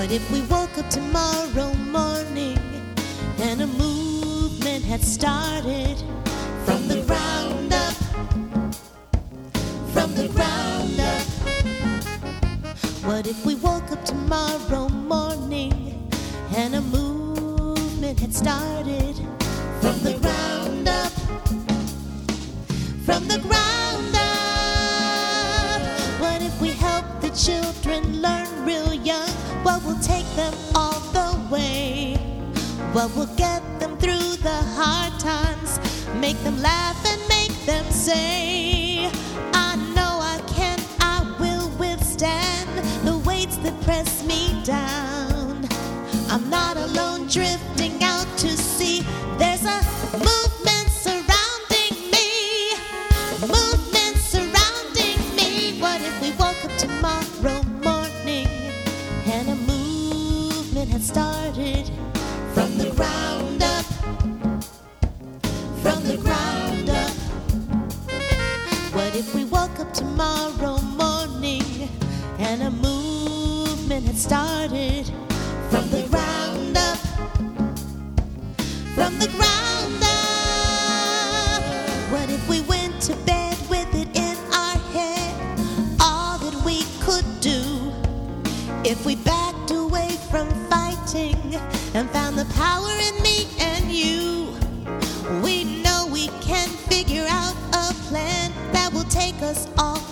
What if we woke up tomorrow morning and a movement had started from the ground up, from the ground up? What if we woke up tomorrow morning and a movement had started from the ground up, from the ground up? What if we help the children learn real young? What will take them all the way? What will get them through the hard times? Make them laugh and make them say, I know I can, I will withstand the weights that press me down. I'm not alone drifting out to sea. There's a movement surrounding me, movement surrounding me. What if we woke up tomorrow morning and a movement had started from the ground up, from the ground up? What if we woke up tomorrow morning and a movement had started from the ground up, from the ground up? What if we went to bed with it in our head, all that we could do? If we backed away from fighting and found the power in me and you, we know we can figure out a plan that will take us all